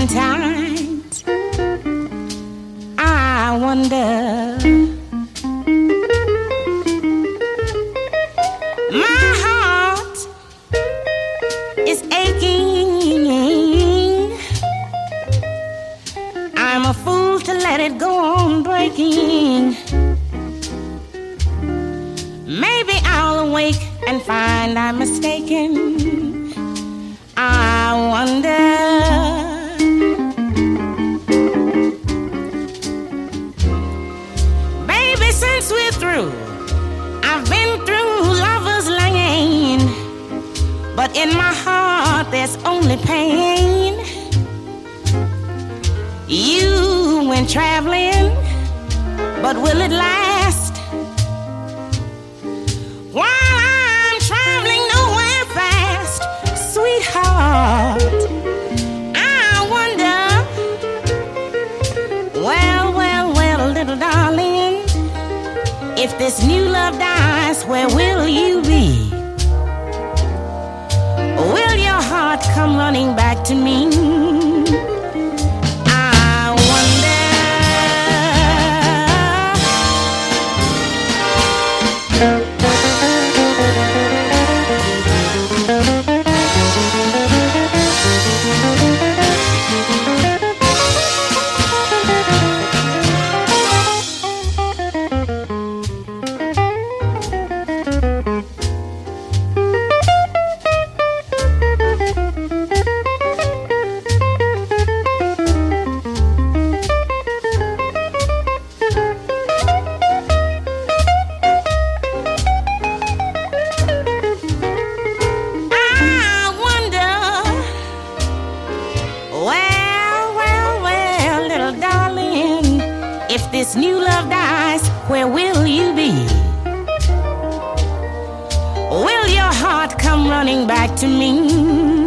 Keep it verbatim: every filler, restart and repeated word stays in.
Sometimes I wonder, my heart is aching. I'm a fool to let it go on breaking. Maybe I'll awake and find I'm mistaken. I wonder. Baby, since we're through, I've been through lover's lane, but in my heart there's only pain. You went traveling, but will it last? While I'm traveling nowhere fast, sweetheart, I wonder. Well, well, well, little darling, if this new love dies, where will you be? Will your heart come running back to me? If this new love dies, where will you be? Will your heart come running back to me?